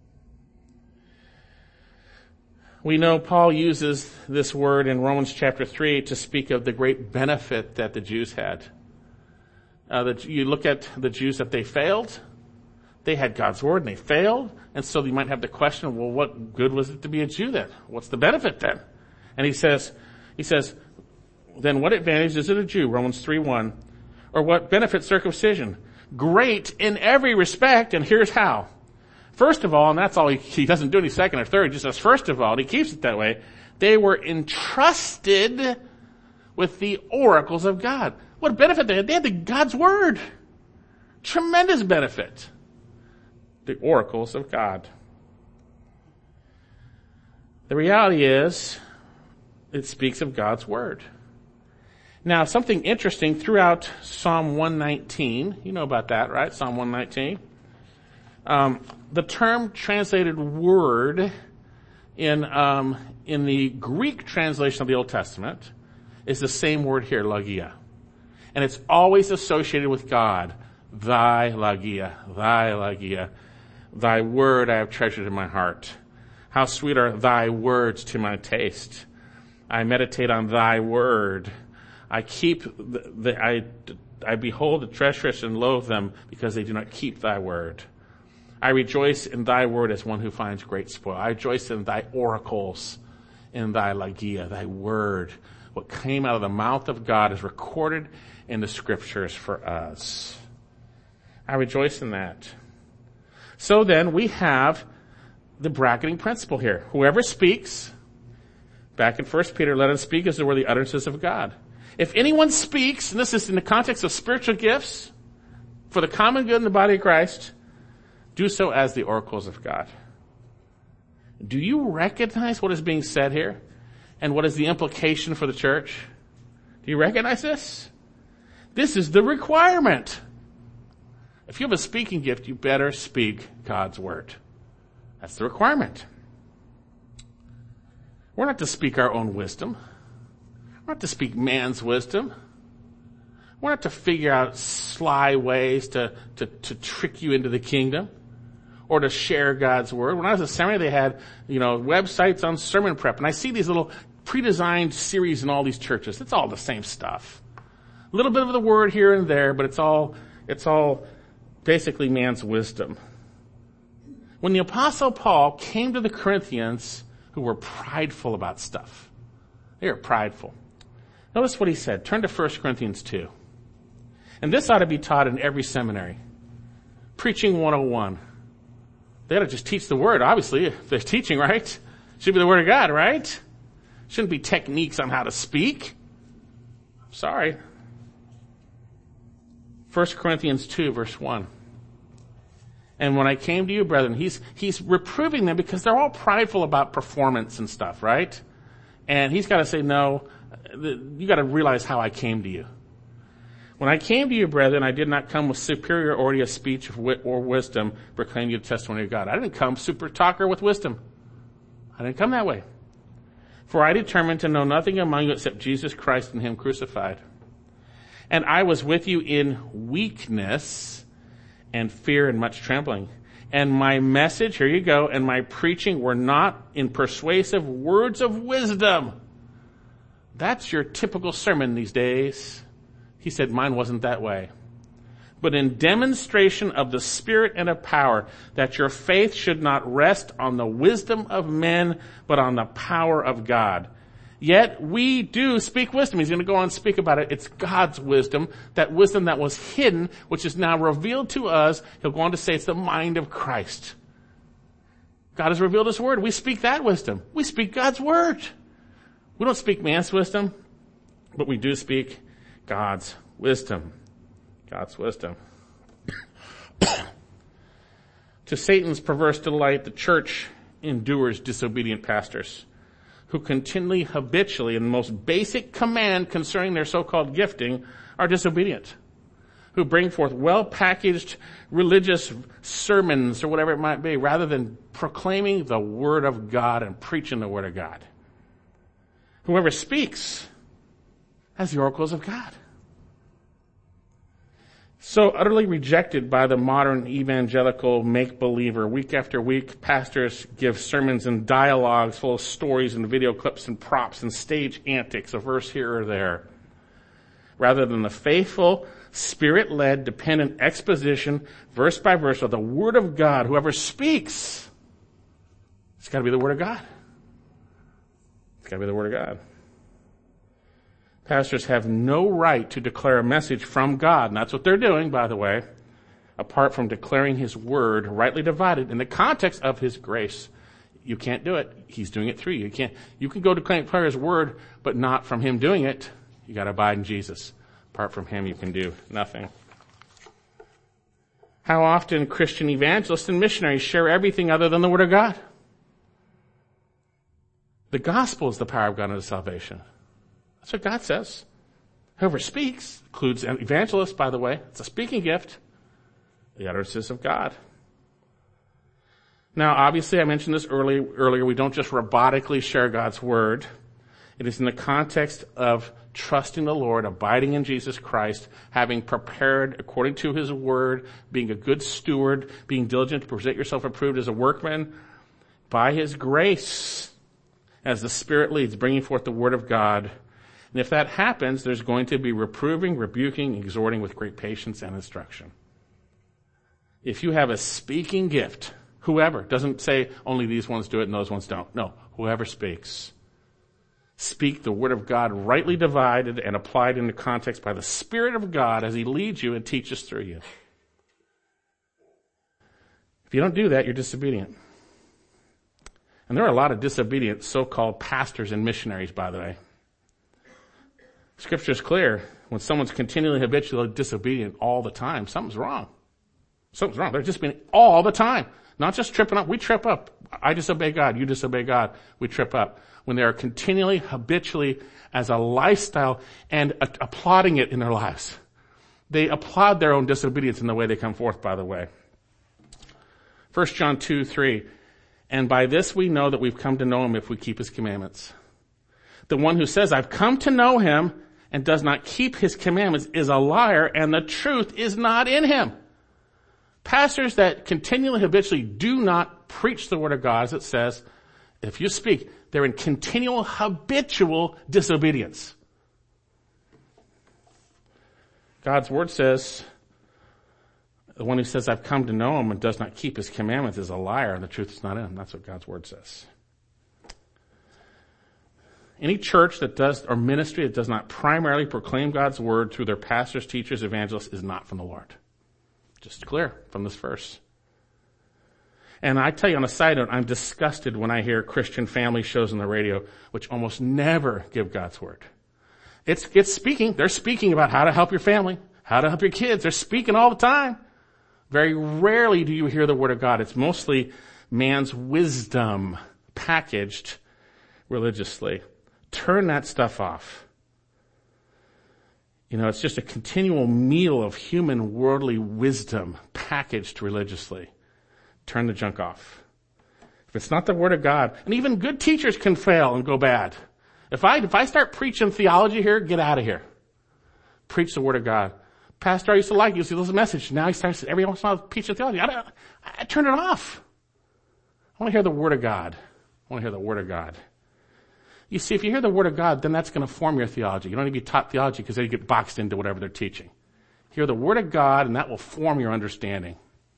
We know Paul uses this word in Romans chapter three to speak of the great benefit that the Jews had. Uh, that you look at the Jews that they failed. They had God's word and they failed. And so you might have the question, well, what good was it to be a Jew then? What's the benefit then? And he says, he says, then what advantage is it a Jew? Romans three one. Or what benefit circumcision? Great in every respect, and here's how. First of all, and that's all, he, he doesn't do any second or third, he just says first of all, and he keeps it that way, they were entrusted with the oracles of God. What benefit they had? They had the God's word. Tremendous benefit. The oracles of God. The reality is, it speaks of God's word. Now, something interesting throughout Psalm one nineteen, you know about that, right? Psalm one nineteen. Um, the term translated word in, um, in the Greek translation of the Old Testament is the same word here, logia. And it's always associated with God. Thy logia, thy logia. Thy word I have treasured in my heart. How sweet are thy words to my taste. I meditate on thy word. I keep the, the I, I behold the treacherous and loathe them because they do not keep thy word. I rejoice in thy word as one who finds great spoil. I rejoice in thy oracles, in thy logia, thy word. What came out of the mouth of God is recorded in the scriptures for us. I rejoice in that. So then we have the bracketing principle here. Whoever speaks, back in First Peter, let him speak as they were the utterances of God. If anyone speaks, and this is in the context of spiritual gifts, for the common good in the body of Christ, do so as the oracles of God. Do you recognize what is being said here? And what is the implication for the church? Do you recognize this? This is the requirement. If you have a speaking gift, you better speak God's word. That's the requirement. We're not to speak our own wisdom. We're not to speak man's wisdom. We're not to figure out sly ways to, to, to trick you into the kingdom or to share God's word. When I was at seminary, they had, you know, websites on sermon prep, and I see these little pre-designed series in all these churches. It's all the same stuff. A little bit of the word here and there, but it's all, it's all basically man's wisdom. When the Apostle Paul came to the Corinthians who were prideful about stuff, they were prideful. Notice what he said. Turn to First Corinthians two. And this ought to be taught in every seminary. Preaching one oh one. They ought to just teach the word, obviously, if they're teaching, right? Should be the word of God, right? Shouldn't be techniques on how to speak. Sorry. First Corinthians two, verse one. And when I came to you, brethren, he's, he's reproving them because they're all prideful about performance and stuff, right? And he's got to say, no, you got to realize how I came to you. When I came to you, brethren, I did not come with superiority of speech or wisdom, proclaiming you the testimony of God. I didn't come super talker with wisdom. I didn't come that way. For I determined to know nothing among you except Jesus Christ and him crucified. And I was with you in weakness and fear and much trembling. And my message, here you go, and my preaching were not in persuasive words of wisdom. That's your typical sermon these days. He said mine wasn't that way. But in demonstration of the Spirit and of power, that your faith should not rest on the wisdom of men, but on the power of God. Yet we do speak wisdom. He's going to go on and speak about it. It's God's wisdom, that wisdom that was hidden, which is now revealed to us. He'll go on to say it's the mind of Christ. God has revealed his word. We speak that wisdom. We speak God's word. We don't speak man's wisdom, but we do speak God's wisdom. God's wisdom. To Satan's perverse delight, the church endures disobedient pastors who continually, habitually, in the most basic command concerning their so-called gifting, are disobedient, who bring forth well-packaged religious sermons or whatever it might be, rather than proclaiming the word of God and preaching the word of God. Whoever speaks has the oracles of God. So utterly rejected by the modern evangelical make-believer, week after week, pastors give sermons and dialogues full of stories and video clips and props and stage antics, a verse here or there, rather than the faithful, Spirit-led, dependent exposition, verse by verse, of the Word of God. Whoever speaks, it's got to be the Word of God. It's got to be the Word of God. Pastors have no right to declare a message from God, and that's what they're doing, by the way, apart from declaring his word rightly divided in the context of his grace. You can't do it. He's doing it through you. You can't, you can go declare his word, but not from him doing it. You got to abide in Jesus. Apart from him, you can do nothing. How often Christian evangelists and missionaries share everything other than the word of God? The gospel is the power of God unto salvation. That's what God says. Whoever speaks, includes an evangelist, by the way, it's a speaking gift, the utterances of God. Now, obviously, I mentioned this early, earlier, we don't just robotically share God's word. It is in the context of trusting the Lord, abiding in Jesus Christ, having prepared according to his word, being a good steward, being diligent to present yourself approved as a workman by his grace. as the Spirit leads, bringing forth the Word of God. And if that happens, there's going to be reproving, rebuking, exhorting with great patience and instruction. If you have a speaking gift, whoever, doesn't say only these ones do it and those ones don't. No, whoever speaks. Speak the Word of God rightly divided and applied into context by the Spirit of God as He leads you and teaches through you. If you don't do that, you're disobedient. And there are a lot of disobedient so-called pastors and missionaries, by the way. Scripture is clear. When someone's continually habitually disobedient all the time, something's wrong. Something's wrong. They're just being all the time. Not just tripping up. We trip up. I disobey God. You disobey God. We trip up. When they are continually, habitually, as a lifestyle and a- applauding it in their lives. They applaud their own disobedience in the way they come forth, by the way. First John two, three. And by this we know that we've come to know Him if we keep His commandments. The one who says, I've come to know Him and does not keep His commandments is a liar, and the truth is not in him. Pastors that continually, habitually do not preach the Word of God, as it says, if you speak, they're in continual, habitual disobedience. God's Word says, the one who says, I've come to know Him and does not keep His commandments is a liar, and the truth is not in him. That's what God's Word says. Any church that does, or ministry that does not primarily proclaim God's Word through their pastors, teachers, evangelists is not from the Lord. Just clear from this verse. And I tell you on a side note, I'm disgusted when I hear Christian family shows on the radio, which almost never give God's Word. It's, it's speaking. They're speaking about how to help your family, how to help your kids. They're speaking all the time. Very rarely do you hear the Word of God. It's mostly man's wisdom packaged religiously. Turn that stuff off. You know, it's just a continual meal of human worldly wisdom packaged religiously. Turn the junk off. If it's not the Word of God, and even good teachers can fail and go bad. If I, if I start preaching theology here, get out of here. Preach the Word of God. Pastor, I used to like you, see this message. Now he starts every once in a while preaching theology. I, don't, I turn it off. I want to hear the Word of God. I want to hear the Word of God. You see, if you hear the Word of God, then that's going to form your theology. You don't need to be taught theology because then you get boxed into whatever they're teaching. Hear the Word of God, and that will form your understanding.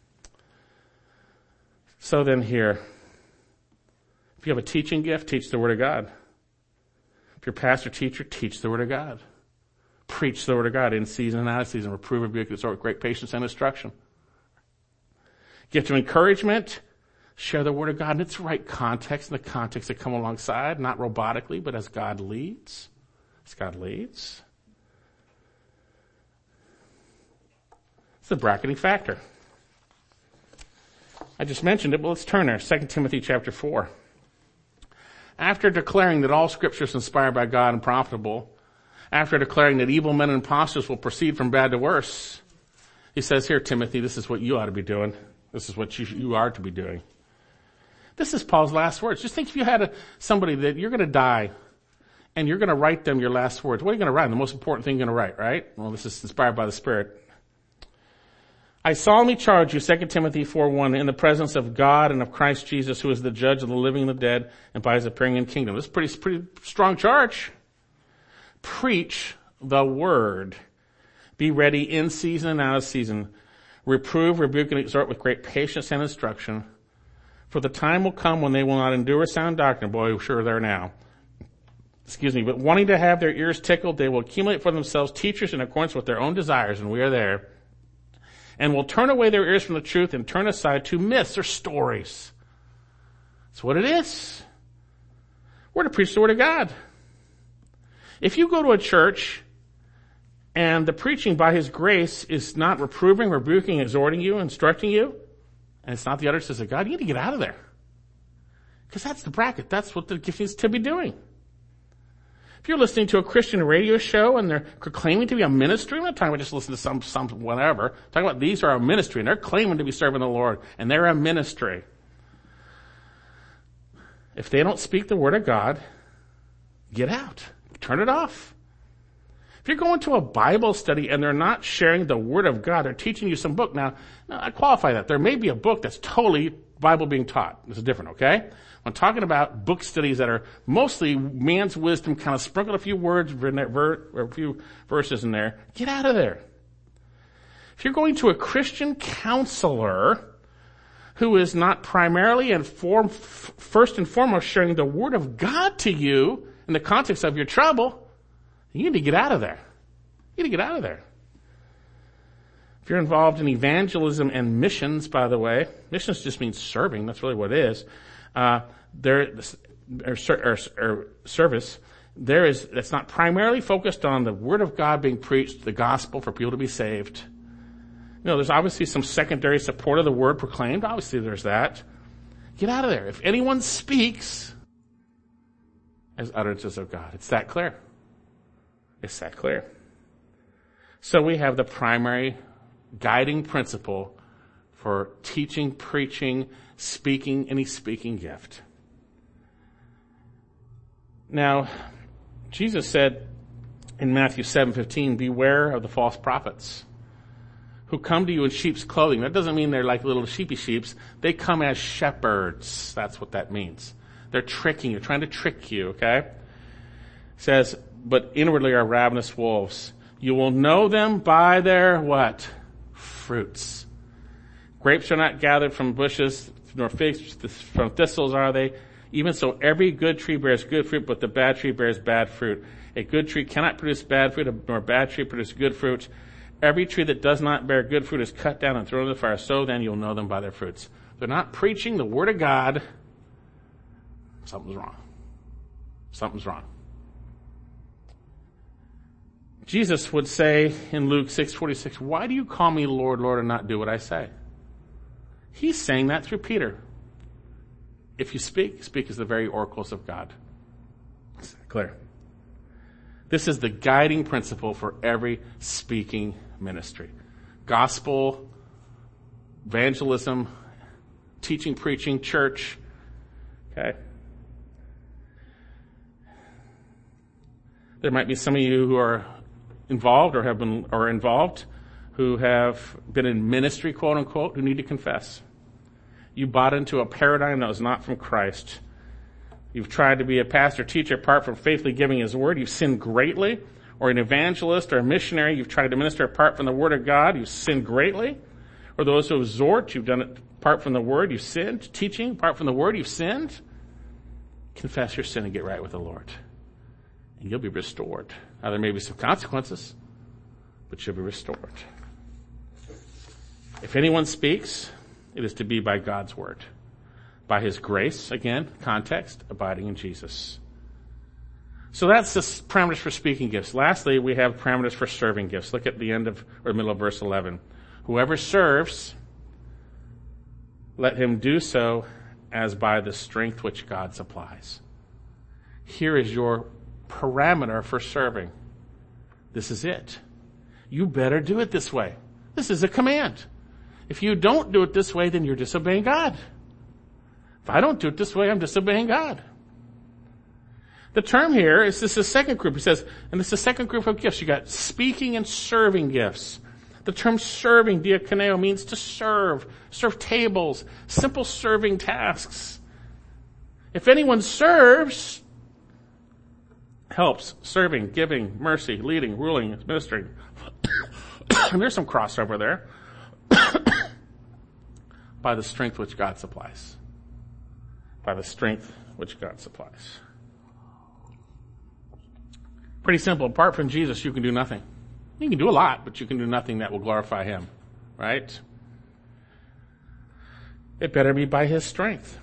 So then here, if you have a teaching gift, teach the Word of God. If you're a pastor, teacher, teach the Word of God. Preach the Word of God in season and out of season. Reprove, rebuke, exhort with great patience and instruction. Gift of encouragement. Share the Word of God in its right context, in the context that come alongside, not robotically, but as God leads. As God leads. It's the bracketing factor. I just mentioned it, but let's turn there. Second Timothy chapter four. After declaring that all Scripture is inspired by God and profitable, after declaring that evil men and impostors will proceed from bad to worse, he says here, Timothy, this is what you ought to be doing. This is what you, you are to be doing. This is Paul's last words. Just think if you had a, somebody that you're going to die and you're going to write them your last words. What are you going to write? The most important thing you're going to write, right? Well, this is inspired by the Spirit. I solemnly charge you, Second Timothy four one, in the presence of God and of Christ Jesus, who is the judge of the living and the dead, and by his appearing in kingdom. This is a pretty, pretty strong charge. Preach the word. Be ready in season and out of season. Reprove, rebuke, and exhort with great patience and instruction. For the time will come when they will not endure sound doctrine. Boy, sure they're now. Excuse me. But wanting to have their ears tickled, they will accumulate for themselves teachers in accordance with their own desires, and we are there. And will turn away their ears from the truth and turn aside to myths or stories. That's what it is. We're to preach the Word of God. If you go to a church and the preaching by His grace is not reproving, rebuking, exhorting you, instructing you, and it's not the utterances of God, you need to get out of there. Because that's the bracket. That's what the gift is to be doing. If you're listening to a Christian radio show and they're claiming to be a ministry, I'm not talking about just listening to some, some whatever. I'm talking about these are a ministry and they're claiming to be serving the Lord and they're a ministry. If they don't speak the Word of God, get out. Turn it off. If you're going to a Bible study and they're not sharing the Word of God, they're teaching you some book. Now, now I qualify that. There may be a book that's totally Bible being taught. This is different, okay? I'm talking about book studies that are mostly man's wisdom, kind of sprinkle a few words, or a few verses in there. Get out of there. If you're going to a Christian counselor who is not primarily and form, first and foremost sharing the Word of God to you in the context of your trouble, you need to get out of there. You need to get out of there. If you're involved in evangelism and missions, by the way, missions just means serving. That's really what it is. Uh, there, or, or, or service, there is, that's not primarily focused on the Word of God being preached, the gospel for people to be saved. You know, there's obviously some secondary support of the Word proclaimed. Obviously there's that. Get out of there. If anyone speaks as utterances of God, it's that clear. It's that clear. So we have the primary guiding principle for teaching, preaching, speaking, any speaking gift. Now, Jesus said in Matthew seven fifteen, beware of the false prophets who come to you in sheep's clothing. That doesn't mean they're like little sheepy sheeps. They come as shepherds. That's what that means. They're tricking you, trying to trick you, okay? It says, but inwardly are ravenous wolves. You will know them by their what? Fruits. Grapes are not gathered from bushes, nor figs from thistles are they. Even so, every good tree bears good fruit, but the bad tree bears bad fruit. A good tree cannot produce bad fruit, nor a bad tree produce good fruit. Every tree that does not bear good fruit is cut down and thrown into the fire. So then you'll know them by their fruits. They're not preaching the Word of God. Something's wrong. Something's wrong. Jesus would say in Luke six forty-six, why do you call me Lord, Lord, and not do what I say? He's saying that through Peter. If you speak, speak as the very oracles of God. Is that clear? This is the guiding principle for every speaking ministry. Gospel, evangelism, teaching, preaching, church. Okay. There might be some of you who are involved or have been or involved who have been in ministry, quote unquote, who need to confess. You bought into a paradigm that was not from Christ. You've tried to be a pastor, teacher, apart from faithfully giving His Word. You've sinned greatly. Or an evangelist or a missionary, you've tried to minister apart from the Word of God. You've sinned greatly. Or those who exhort, you've done it apart from the Word. You've sinned. Teaching apart from the Word, you've sinned. Confess your sin and get right with the Lord. And you'll be restored. Now, there may be some consequences, but you'll be restored. If anyone speaks, it is to be by God's Word. By His grace, again, context, abiding in Jesus. So that's the parameters for speaking gifts. Lastly, we have parameters for serving gifts. Look at the end of, or middle of verse eleven. Whoever serves, let him do so as by the strength which God supplies. Here is your parameter for serving. This is it. You better do it this way. This is a command. If you don't do it this way, then you're disobeying God. If I don't do it this way, I'm disobeying God. The term here is this is the second group. He says, and it's the second group of gifts. You got speaking and serving gifts. The term serving, diakoneo, means to serve, serve tables, simple serving tasks. If anyone serves, helps, serving, giving, mercy, leading, ruling, administering. And there's some crossover there. By the strength which God supplies. By the strength which God supplies. Pretty simple. Apart from Jesus, you can do nothing. You can do a lot, but you can do nothing that will glorify Him. Right? It better be by His strength.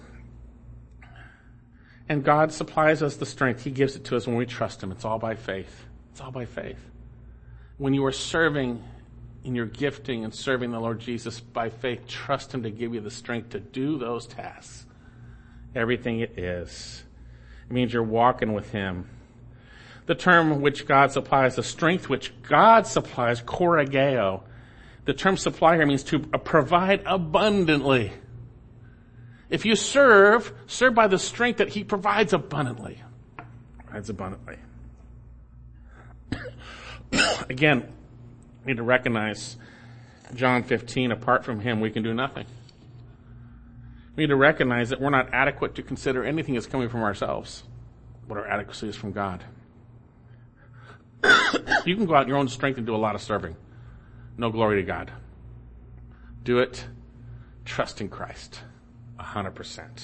And God supplies us the strength. He gives it to us when we trust Him. It's all by faith. It's all by faith. When you are serving in your gifting and serving the Lord Jesus by faith, trust Him to give you the strength to do those tasks. Everything it is. It means you're walking with Him. The term which God supplies, the strength which God supplies, korageo. The term supply here means to provide abundantly. If you serve, serve by the strength that He provides abundantly. Provides abundantly. Again, we need to recognize John fifteen, apart from him, we can do nothing. We need to recognize that we're not adequate to consider anything that's coming from ourselves, but our adequacy is from God. You can go out in your own strength and do a lot of serving. No glory to God. Do it trusting Christ. A hundred percent.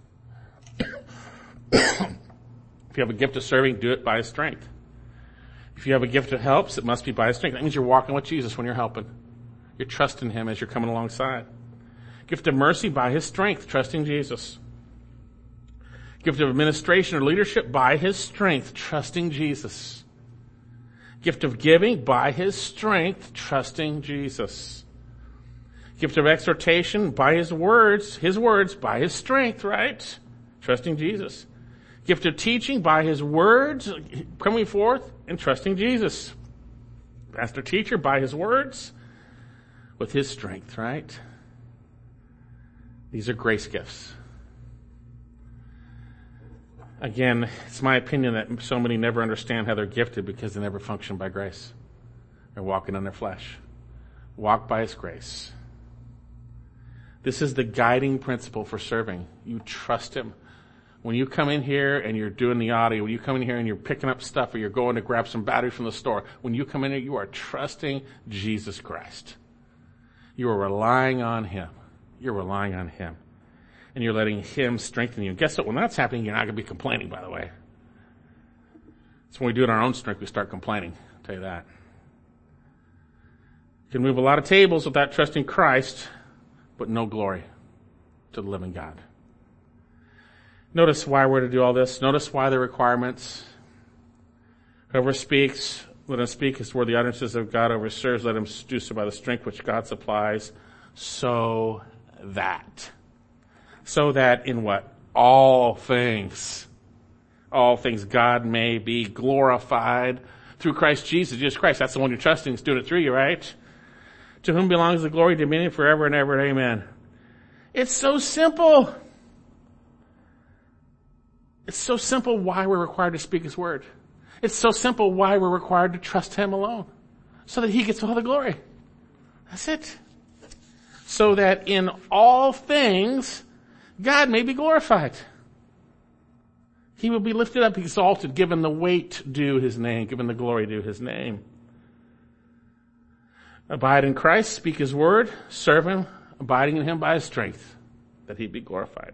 If you have a gift of serving, do it by His strength. If you have a gift that helps, it must be by His strength. That means you're walking with Jesus when you're helping. You're trusting Him as you're coming alongside. Gift of mercy by His strength, trusting Jesus. Gift of administration or leadership by His strength, trusting Jesus. Gift of giving by His strength, trusting Jesus. Gift of exhortation by His words, His words by His strength, right? Trusting Jesus. Gift of teaching by His words, coming forth and trusting Jesus. Pastor teacher by His words with His strength, right? These are grace gifts. Again, it's my opinion that so many never understand how they're gifted because they never function by grace. They're walking in their flesh. Walk by His grace. This is the guiding principle for serving. You trust Him. When you come in here and you're doing the audio, when you come in here and you're picking up stuff or you're going to grab some batteries from the store, when you come in here, you are trusting Jesus Christ. You are relying on Him. You're relying on Him. And you're letting Him strengthen you. And guess what? When that's happening, you're not going to be complaining, by the way. It's when we do it in our own strength, we start complaining. I'll tell you that. You can move a lot of tables without trusting Christ, but no glory to the living God. Notice why we're to do all this. Notice why the requirements. Whoever speaks, let him speak as where the utterances of God over serves. Let him do so by the strength which God supplies. So that. So that in what? All things. All things God may be glorified through Christ Jesus. Jesus Christ, that's the one you're trusting. He's doing it through you, right? To whom belongs the glory, dominion forever and ever. Amen. It's so simple. It's so simple why we're required to speak His word. It's so simple why we're required to trust Him alone. So that He gets all the glory. That's it. So that in all things, God may be glorified. He will be lifted up, exalted, given the weight due His name, given the glory due His name. Abide in Christ, speak His word, serve Him, abiding in Him by His strength, that He be glorified.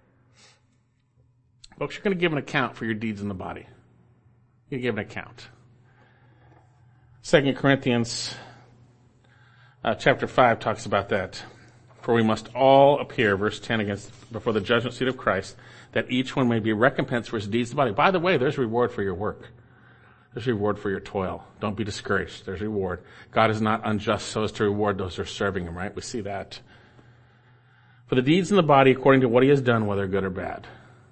Folks, you're going to give an account for your deeds in the body. You're going to give an account. Second Corinthians uh, chapter five talks about that. For we must all appear, verse ten, against before the judgment seat of Christ, that each one may be recompensed for his deeds in the body. By the way, there's reward for your work. There's reward for your toil. Don't be discouraged. There's reward. God is not unjust so as to reward those who are serving Him, right? We see that. For the deeds in the body according to what He has done, whether good or bad.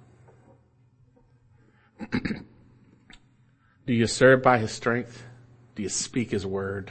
Do you serve by His strength? Do you speak His word?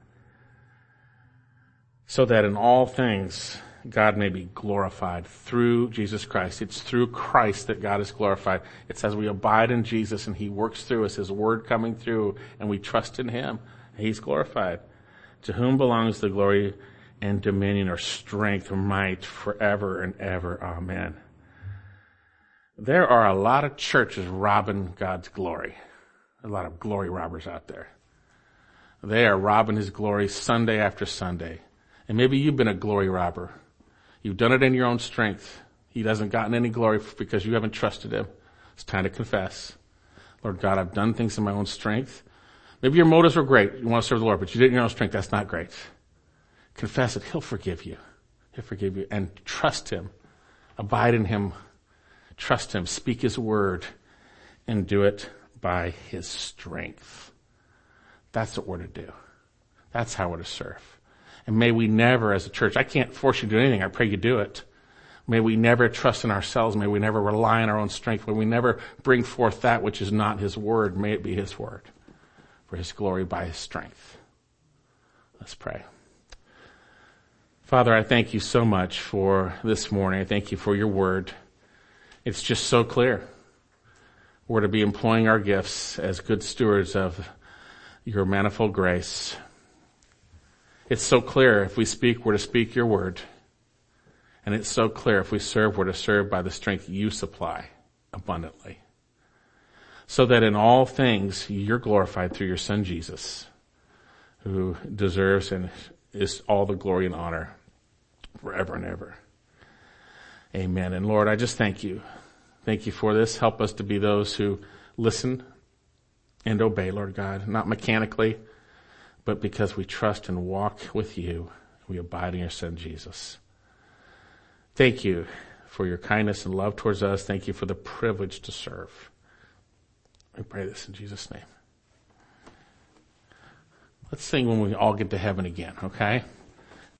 So that in all things, God may be glorified through Jesus Christ. It's through Christ that God is glorified. It's as we abide in Jesus and He works through us, His word coming through, and we trust in Him, He's glorified. To whom belongs the glory and dominion or strength or might forever and ever. Amen. There are a lot of churches robbing God's glory. A lot of glory robbers out there. They are robbing His glory Sunday after Sunday. And maybe you've been a glory robber. You've done it in your own strength. He hasn't gotten any glory because you haven't trusted Him. It's time to confess. Lord God, I've done things in my own strength. Maybe your motives were great. You want to serve the Lord, but you did it in your own strength. That's not great. Confess it. He'll forgive you. He'll forgive you. And trust Him. Abide in Him. Trust Him. Speak His word. And do it by His strength. That's what we're to do. That's how we're to serve. And may we never, as a church, I can't force you to do anything. I pray you do it. May we never trust in ourselves. May we never rely on our own strength. May we never bring forth that which is not His word. May it be His word for His glory by His strength. Let's pray. Father, I thank You so much for this morning. I thank You for Your word. It's just so clear. We're to be employing our gifts as good stewards of your manifold grace. It's so clear if we speak, we're to speak your word. And it's so clear if we serve, we're to serve by the strength you supply abundantly. So that in all things, you're glorified through your Son Jesus, who deserves and is all the glory and honor forever and ever. Amen. And Lord, I just thank you. Thank you for this. Help us to be those who listen and obey, Lord God, not mechanically, but because we trust and walk with you. We abide in your Son, Jesus. Thank you for your kindness and love towards us. Thank you for the privilege to serve. We pray this in Jesus' name. Let's sing when we all get to heaven again, okay?